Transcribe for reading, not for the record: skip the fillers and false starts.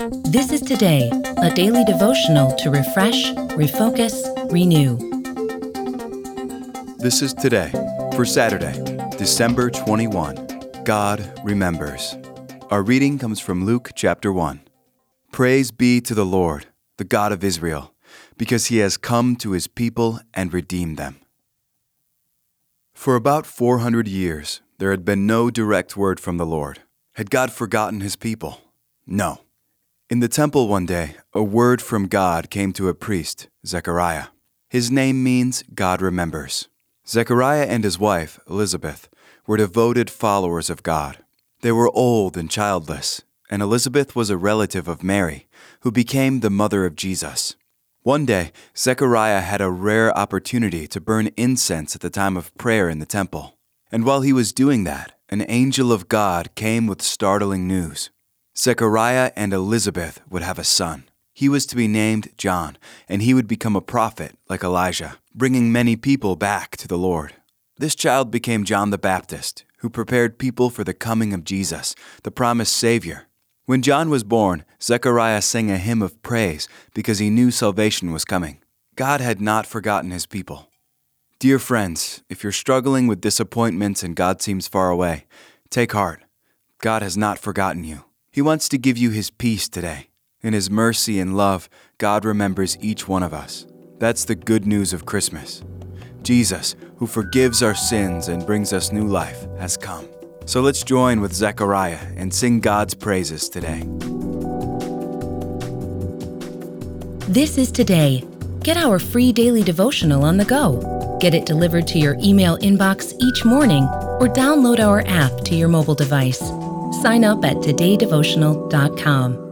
This is Today, a daily devotional to refresh, refocus, renew. This is Today for Saturday, December 21. God remembers. Our reading comes from Luke chapter 1. Praise be to the Lord, the God of Israel, because he has come to his people and redeemed them. For about 400 years, there had been no direct word from the Lord. Had God forgotten his people? No. In the temple one day, a word from God came to a priest, Zechariah. His name means God remembers. Zechariah and his wife, Elizabeth, were devoted followers of God. They were old and childless, and Elizabeth was a relative of Mary, who became the mother of Jesus. One day, Zechariah had a rare opportunity to burn incense at the time of prayer in the temple. And while he was doing that, an angel of God came with startling news. Zechariah and Elizabeth would have a son. He was to be named John, and he would become a prophet like Elijah, bringing many people back to the Lord. This child became John the Baptist, who prepared people for the coming of Jesus, the promised Savior. When John was born, Zechariah sang a hymn of praise because he knew salvation was coming. God had not forgotten his people. Dear friends, if you're struggling with disappointments and God seems far away, take heart. God has not forgotten you. He wants to give you his peace today. In his mercy and love, God remembers each one of us. That's the good news of Christmas. Jesus, who forgives our sins and brings us new life, has come. So let's join with Zechariah and sing God's praises today. This is Today. Get our free daily devotional on the go. Get it delivered to your email inbox each morning or download our app to your mobile device. Sign up at todaydevotional.com.